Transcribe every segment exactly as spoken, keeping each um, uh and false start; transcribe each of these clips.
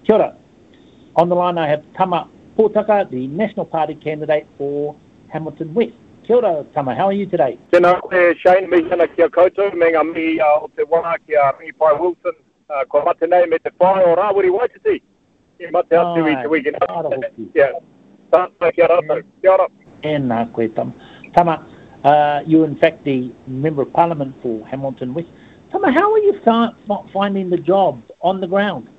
Kia ora. On the line I have Tama Potaka, the National Party candidate for Hamilton West. Kia ora, Tama. How are you today? Tēnā koe, Shane, me hana kia koutou, me ngā mi uh, o te wā kia Ringi Pai Wilson, uh, ko mate nei me te whai o Rāwiri Waititi. Kia mate atu i te weekend. Yeah. Tāna kia rātou. Kia ora. Tēnā koe, Tama. Tama, uh, you're in fact the Member of Parliament for Hamilton West. Tama, how are you fi- finding the job on the ground?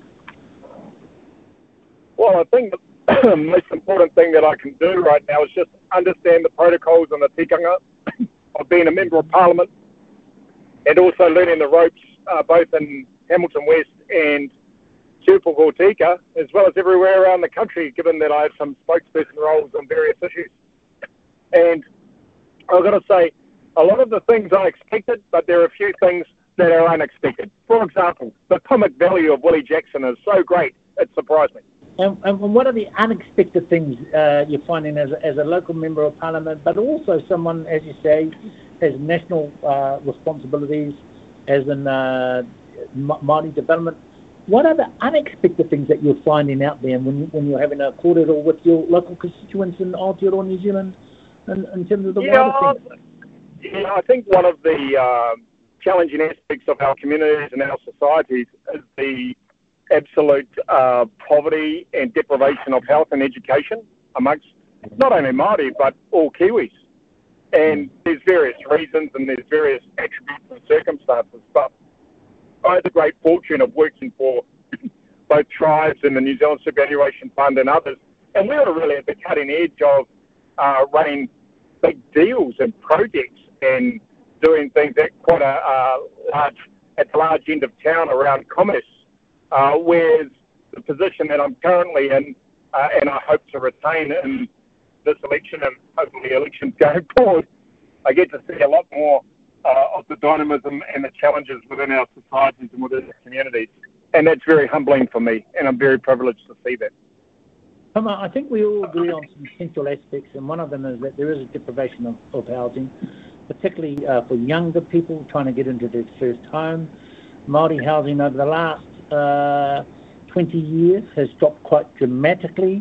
Well, I think the most important thing that I can do right now is just understand the protocols and the tikanga of being a Member of Parliament, and also learning the ropes uh, both in Hamilton West and Tupou-Gortika, as well as everywhere around the country, given that I have some spokesperson roles on various issues. And I've got to say, a lot of the things I expected, but there are a few things that are unexpected. For example, the comic value of Willie Jackson is so great, it surprised me. And, and what are the unexpected things uh, you're finding as a, as a local Member of Parliament, but also someone, as you say, has national uh, responsibilities, as in uh, Māori development? What are the unexpected things that you're finding out there when, you, when you're having a kōrero with your local constituents in Aotearoa, New Zealand, in, in terms of the yeah, wider things? Yeah, I think one of the uh, challenging aspects of our communities and our societies is the absolute uh, poverty and deprivation of health and education amongst not only Māori but all Kiwis. And there's various reasons and there's various attributes and circumstances, but I had the great fortune of working for both tribes and the New Zealand Superannuation Fund and others, and we were really at the cutting edge of uh, running big deals and projects and doing things at quite a uh, large, at the large end of town around commerce. Uh, whereas the position that I'm currently in, uh, and I hope to retain in this election and hopefully elections going forward, I get to see a lot more uh, of the dynamism and the challenges within our societies and within our communities. And that's very humbling for me, and I'm very privileged to see that. Tama, I think we all agree on some essential aspects, and one of them is that there is a deprivation of, of housing, particularly uh, for younger people trying to get into their first home. Māori housing over the last Uh, twenty years has dropped quite dramatically.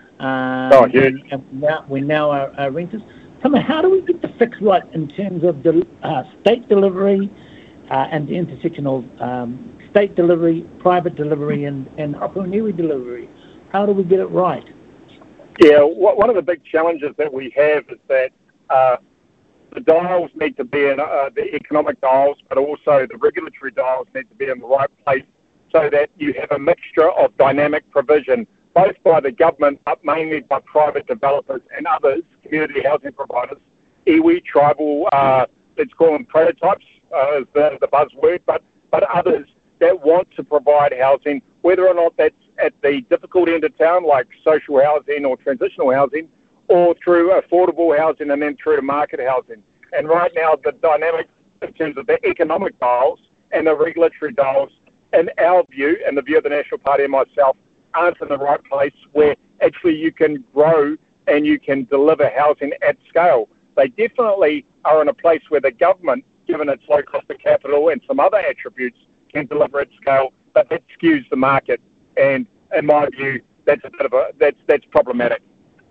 Um, oh, huge. And, and now, we now are, are renters. Tell me, how do we get the fix right in terms of the uh, state delivery uh, and the intersection of um, state delivery, private delivery, and, and Hapuniwi delivery? How do we get it right? Yeah, one of the big challenges that we have is that uh, the dials need to be in uh, the economic dials, but also the regulatory dials need to be in the right place, so that you have a mixture of dynamic provision, both by the government, but mainly by private developers and others, community housing providers, iwi, tribal, uh, let's call them prototypes, uh, is the, the buzzword, but, but others that want to provide housing, whether or not that's at the difficult end of town, like social housing or transitional housing, or through affordable housing and then through to market housing. And right now, the dynamics in terms of the economic dials and the regulatory dials, in our view, and the view of the National Party and myself, aren't in the right place where actually you can grow and you can deliver housing at scale. They definitely are in a place where the government, given its low cost of capital and some other attributes, can deliver at scale, but that skews the market. And in my view, that's a bit of a that's that's problematic.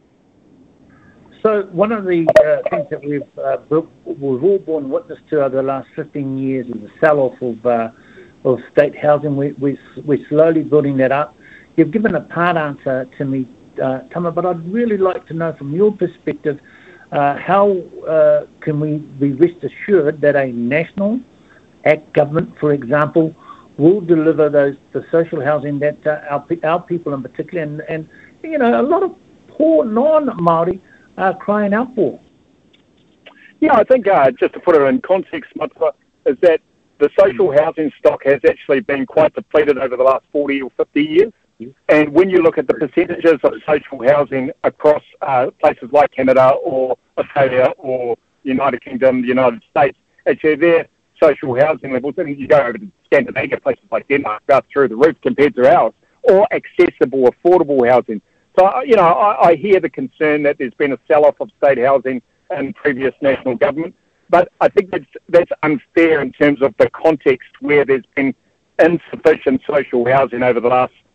So one of the uh, things that we've uh, we've all borne witness to over the last fifteen years is the sell-off of uh, of state housing. We, we, we're slowly building that up. You've given a part answer to me, uh, Tama, but I'd really like to know from your perspective, uh, how uh, can we be rest assured that a national act government, for example, will deliver those the social housing that uh, our, our people in particular, and, and you know, a lot of poor non-Māori are crying out for? Yeah, I think uh, just to put it in context, Matua, is that the social housing stock has actually been quite depleted over the last forty or fifty years. And when you look at the percentages of social housing across uh, places like Canada or Australia or United Kingdom, the United States, actually their social housing levels, and you go over to Scandinavia, places like Denmark, are through the roof compared to ours, or accessible, affordable housing. So, you know, I, I hear the concern that there's been a sell-off of state housing in previous national government. But I think that's, that's unfair in terms of the context where there's been insufficient social housing over the last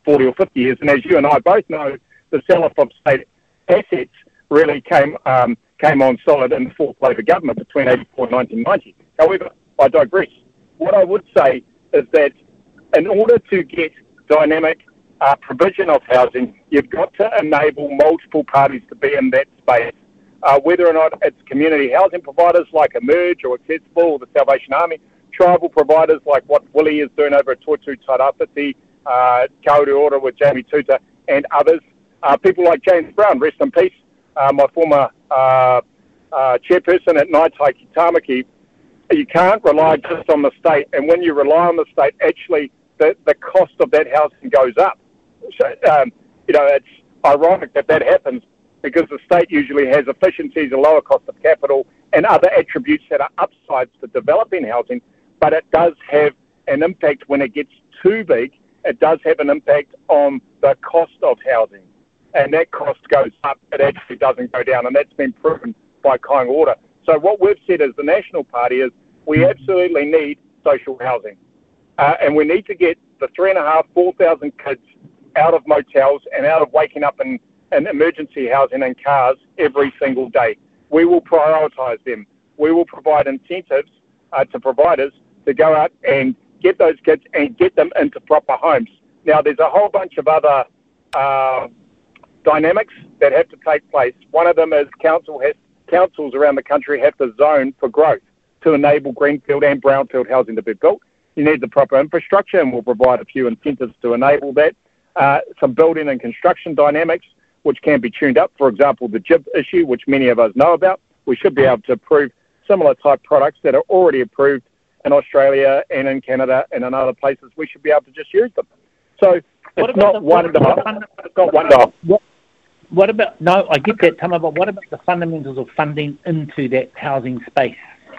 forty or fifty years. And as you and I both know, the sell-off of state assets really came um, came on solid in the fourth Labor government between eighty-four and nineteen ninety. However, I digress. What I would say is that in order to get dynamic uh, provision of housing, you've got to enable multiple parties to be in that space. Uh, whether or not it's community housing providers like Emerge or Accessible or the Salvation Army, tribal providers like what Willie is doing over at Totu Tairāwhiti, uh, Kauri Ora with Jamie Tuta and others, uh, people like James Brown, rest in peace, uh, my former uh, uh, chairperson at Ngāi Ki Tāmaki. You can't rely just on the state, and when you rely on the state, actually the, the cost of that housing goes up. So, um, you know, it's ironic that that happens, because the state usually has efficiencies, a lower cost of capital, and other attributes that are upsides to developing housing, but it does have an impact when it gets too big. It does have an impact on the cost of housing, and that cost goes up. It actually doesn't go down, and that's been proven by Kāinga Ora. So what we've said as the National Party is we absolutely need social housing, uh, and we need to get the three and a half, four thousand kids out of motels and out of waking up in and emergency housing in cars every single day. We will prioritise them. We will provide incentives uh, to providers to go out and get those kids and get them into proper homes. Now, there's a whole bunch of other uh, dynamics that have to take place. One of them is council has, councils around the country have to zone for growth to enable greenfield and brownfield housing to be built. You need the proper infrastructure, and we'll provide a few incentives to enable that. Uh, some building and construction dynamics, which can be tuned up. For example, the G I B issue, which many of us know about. We should be able to approve similar type products that are already approved in Australia and in Canada and in other places. We should be able to just use them. So what it's not one dial. It's not one dial. What, what about, no, I get that, Tama, but what about the fundamentals of funding into that housing space?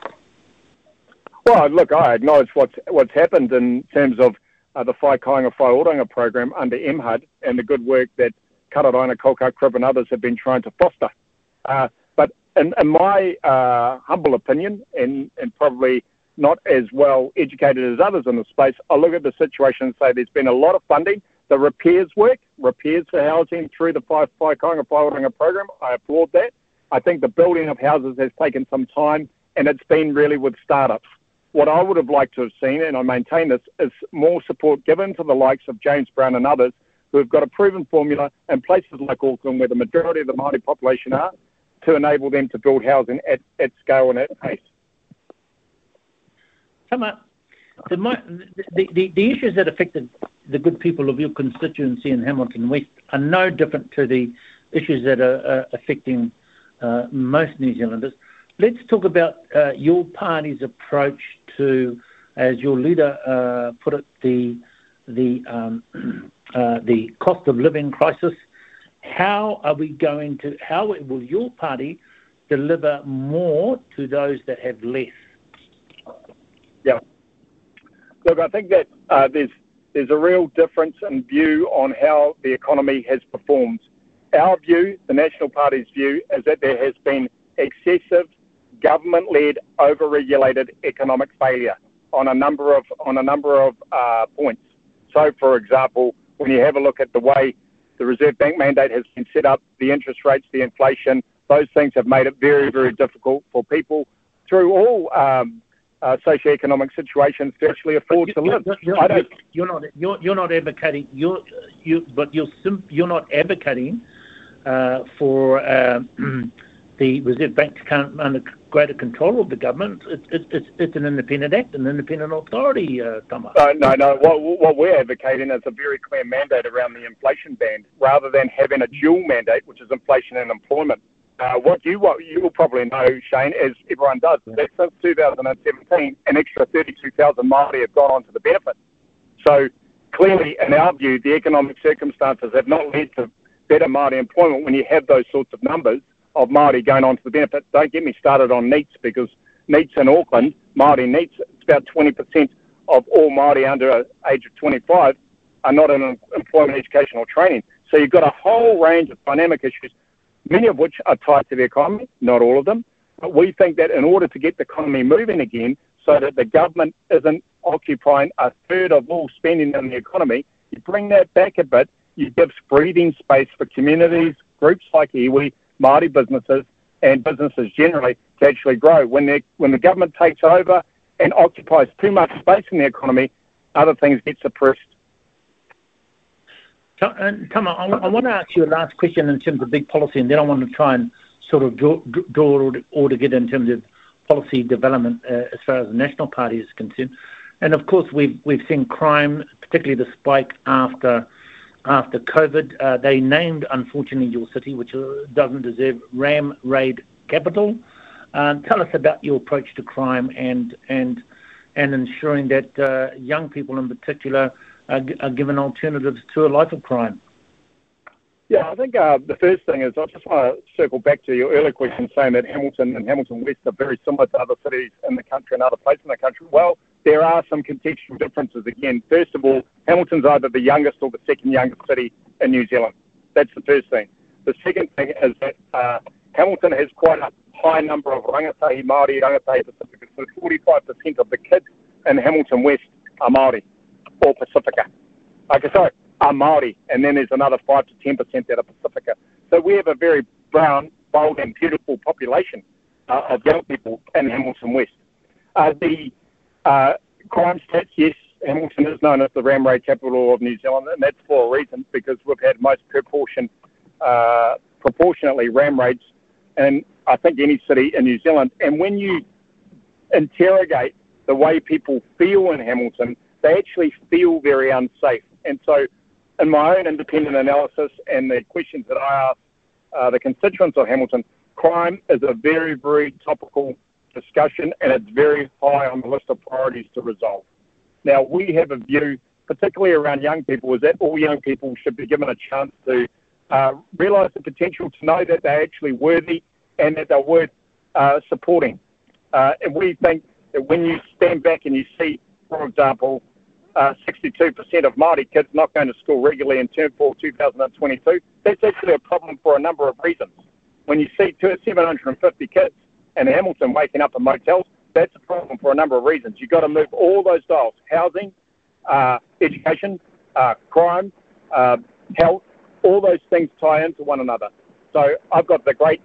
Well, look, I acknowledge what's, what's happened in terms of uh, the Whai Kāinga Whai Oranga program under M H U D and the good work that Kararaina, Kolkar, Crib and others have been trying to foster. Uh, but in, in my uh, humble opinion, and, and probably not as well educated as others in the space, I look at the situation and say there's been a lot of funding. The repairs work, repairs for housing through the Whai Kāinga Whai Oranga program, I applaud that. I think the building of houses has taken some time, and it's been really with startups. What I would have liked to have seen, and I maintain this, is more support given to the likes of James Brown and others who have got a proven formula in places like Auckland, where the majority of the Māori population are, to enable them to build housing at, at scale and at pace. Tama, the, the, the, the issues that affected the good people of your constituency in Hamilton West are no different to the issues that are uh, affecting uh, most New Zealanders. Let's talk about uh, your party's approach to, as your leader uh, put it, the the um, uh, the cost of living crisis. How are we going to? How will your party deliver more to those that have less? Yeah. Look, I think that uh, there's there's a real difference in view on how the economy has performed. Our view, the National Party's view, is that there has been excessive government-led, over-regulated economic failure on a number of on a number of uh, points. So, for example, when you have a look at the way the Reserve Bank mandate has been set up, the interest rates, the inflation, those things have made it very, very difficult for people through all um, uh, socioeconomic situations to actually afford to live. You're, I don't, you're not you're, you're not advocating you're you but you're sim, you're not advocating uh, for uh, the Reserve Bank to come under greater control of the government. It, it, it's it's an independent act, an independent authority, uh, Tama. No, no, no. What, what we're advocating is a very clear mandate around the inflation band, rather than having a dual mandate, which is inflation and employment. Uh, what you what you will probably know, Shane, as everyone does, yeah. that since two thousand seventeen, an extra thirty-two thousand Māori have gone on to the benefit. So clearly, in our view, the economic circumstances have not led to better Māori employment when you have those sorts of numbers of Māori going on to the benefit. Don't get me started on NEETs, because NEETs in Auckland, Māori NEETs, it's about twenty percent of all Māori under the age of twenty-five are not in employment, education or training. So you've got a whole range of dynamic issues, many of which are tied to the economy, not all of them. But we think that in order to get the economy moving again, so that the government isn't occupying a third of all spending in the economy, You bring that back a bit, you give breathing space for communities, groups like iwi, Māori businesses, and businesses generally to actually grow. When they, when the government takes over and occupies too much space in the economy, other things get suppressed. And Tama, I, I want to ask you a last question in terms of big policy, and then I want to try and sort of draw, draw all together in terms of policy development uh, as far as the National Party is concerned. And of course, we've we've seen crime, particularly the spike after after COVID. Uh, they named, unfortunately, your city, which uh, doesn't deserve, Ram Raid Capital. Um, tell us about your approach to crime and and and ensuring that uh, young people in particular are, are given alternatives to a life of crime. Yeah, I think uh, the first thing is I just want to circle back to your earlier question saying that Hamilton and Hamilton West are very similar to other cities in the country and other places in the country. Well, there are some contextual differences again. First of all, Hamilton's either the youngest or the second youngest city in New Zealand. That's the first thing. The second thing is that uh, Hamilton has quite a high number of rangatahi Māori, rangatahi Pacifica. So forty-five percent of the kids in Hamilton West are Māori or Pacifica. Okay, sorry. are Māori, and then there's another five to ten percent that are Pacifica. So we have a very brown, bold and beautiful population uh, of young people in Hamilton West. Uh, the uh, crime stats, yes, Hamilton is known as the ram raid capital of New Zealand, and that's for a reason, because we've had most proportion, uh, proportionately ram raids in, I think, any city in New Zealand. And when you interrogate the way people feel in Hamilton, they actually feel very unsafe. And so in my own independent analysis and the questions that I ask uh, the constituents of Hamilton, crime is a very, very topical discussion, and it's very high on the list of priorities to resolve. Now, we have a view, particularly around young people, is that all young people should be given a chance to uh, realise the potential, to know that they're actually worthy and that they're worth uh, supporting. Uh, and we think that when you stand back and you see, for example, uh, sixty-two percent of Māori kids not going to school regularly in term four two thousand twenty-two, that's actually a problem for a number of reasons. When you see seven hundred fifty kids in Hamilton waking up in motels, that's a problem for a number of reasons. You've got to move all those dials: housing, uh, education, uh, crime, uh, health. All those things tie into one another. So I've got the great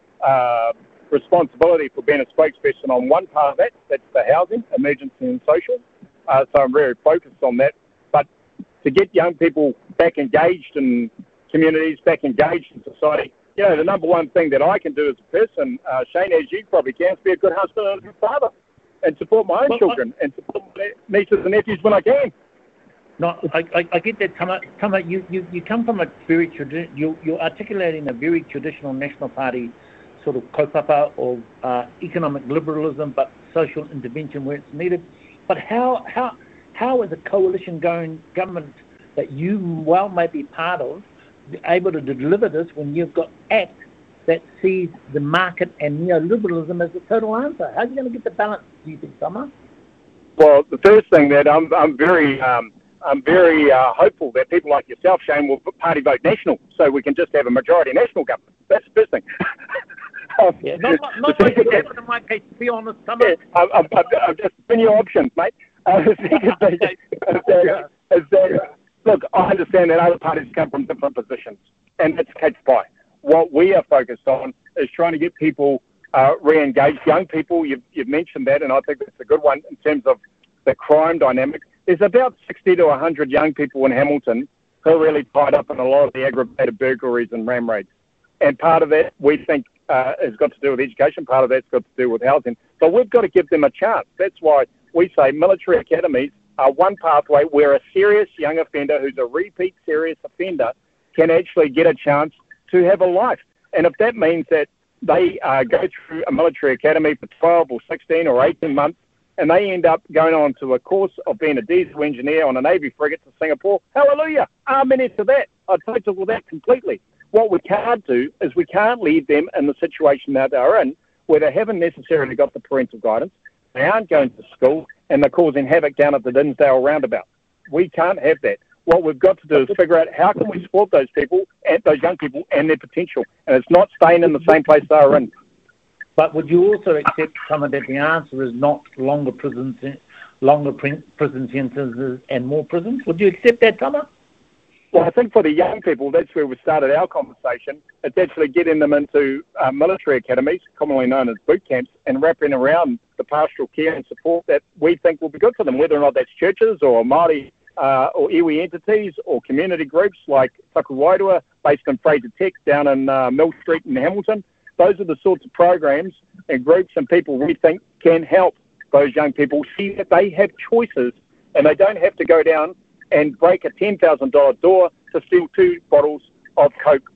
uh, responsibility for being a spokesperson on one part of that. That's the housing, emergency and social. Uh, so I'm very focused on that. But to get young people back engaged in communities, back engaged in society, you know, the number one thing that I can do as a person, uh, Shane, as you probably can, is be a good husband and a good father, and support my own well, children I, and support my nieces and nephews when I can. No, I, I, I get that, Tama. Tama, you, you, you come from a very tradi- you, you're articulating a very traditional National Party sort of kaupapa of uh, economic liberalism, but social intervention where it's needed. But how how how is a coalition going government that you well may be part of able to deliver this when you've got ACT that sees the market and neoliberalism as the total answer? How are you going to get the balance, do you think, Tama? Well, the first thing that I'm I'm very um, I'm very uh, hopeful that people like yourself, Shane, will party vote national, so we can just have a majority national government. That's the first thing. um, yeah, not not, not like that, but in my case, to be honest, Tama. Yeah, I'm, I'm, I'm just giving you options, mate. Uh, the second thing is that, is that, look, I understand that other parties come from different positions, and that's cat's pie. What we are focused on is trying to get people uh, re-engaged. Young people, you've, you've mentioned that, and I think that's a good one in terms of the crime dynamic. There's about sixty to one hundred young people in Hamilton who are really tied up in a lot of the aggravated burglaries and ram raids. And part of that, we think, uh, has got to do with education. Part of that's got to do with housing. So we've got to give them a chance. That's why we say military academies are one pathway where a serious young offender who's a repeat serious offender can actually get a chance to have a life. And if that means that they uh, go through a military academy for twelve or sixteen or eighteen months, and they end up going on to a course of being a diesel engineer on a Navy frigate to Singapore, hallelujah, amen to that. I'd total that completely. What we can't do is we can't leave them in the situation that they're in, where they haven't necessarily got the parental guidance, they aren't going to school, and they're causing havoc down at the Dinsdale roundabout. We can't have that. What we've got to do is figure out how can we support those people, and those young people, and their potential. And it's not staying in the same place they're in. But would you also accept some of that the answer is not longer prison longer prison sentences and more prisons. Would you accept that, Tama? Well, I think for the young people, that's where we started our conversation. It's actually getting them into uh, military academies, commonly known as boot camps, and wrapping around the pastoral care and support that we think will be good for them, whether or not that's churches or Māori uh, or iwi entities or community groups like Whaku Wairua, based in Fraser Tech down in uh, Mill Street in Hamilton. Those are the sorts of programs and groups and people we think can help those young people see that they have choices and they don't have to go down and break a ten thousand dollars door to steal two bottles of Coke.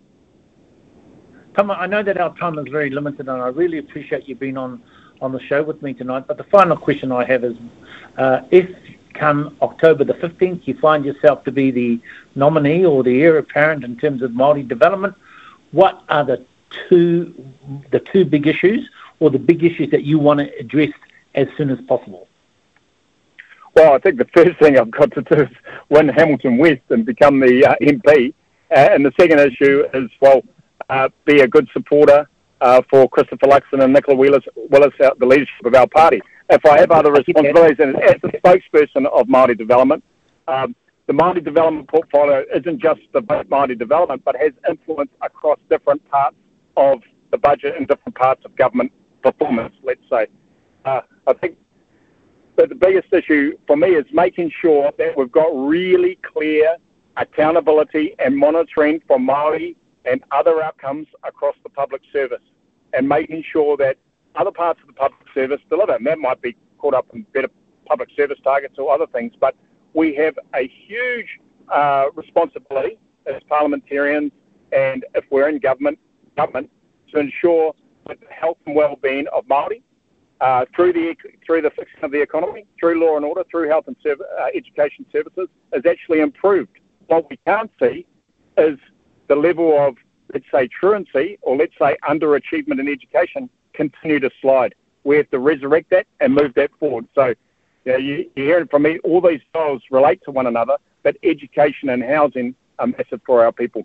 Tama, I know that our time is very limited, and I really appreciate you being on, on the show with me tonight. But the final question I have is, uh, if come October the fifteenth, you find yourself to be the nominee or the heir apparent in terms of Māori development, what are the two the two big issues or the big issues that you want to address as soon as possible? Well, I think the first thing I've got to do is win Hamilton West and become the uh, M P. Uh, and the second issue is, well, uh, be a good supporter uh, for Christopher Luxon and Nicola Willis, Willis out the leadership of our party. If I have other responsibilities, and as the spokesperson of Māori Development, um, the Māori Development portfolio isn't just about Māori Development, but has influence across different parts of the budget and different parts of government performance, let's say. Uh, I think that the biggest issue for me is making sure that we've got really clear accountability and monitoring for Māori and other outcomes across the public service, and making sure that other parts of the public service deliver. And that might be caught up in better public service targets or other things, but we have a huge uh, responsibility as parliamentarians and if we're in government, government to ensure that the health and well-being of Māori uh, through the through the fixing of the economy, through law and order, through health and serv- uh, education services is actually improved. What we can't see is the level of, let's say, truancy or let's say underachievement in education continue to slide. We have to resurrect that and move that forward. So you know, you, you're hearing from me, all these goals relate to one another, but education and housing are massive for our people.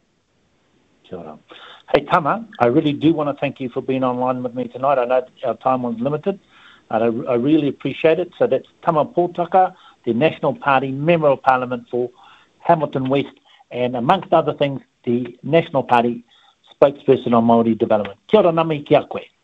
Sure. Hey, Tama, I really do want to thank you for being online with me tonight. I know our time was limited, and I, I really appreciate it. So that's Tama Potaka, the National Party Member of Parliament for Hamilton West, and amongst other things, the National Party spokesperson on Māori Development. Kia ora, nami, kia koe.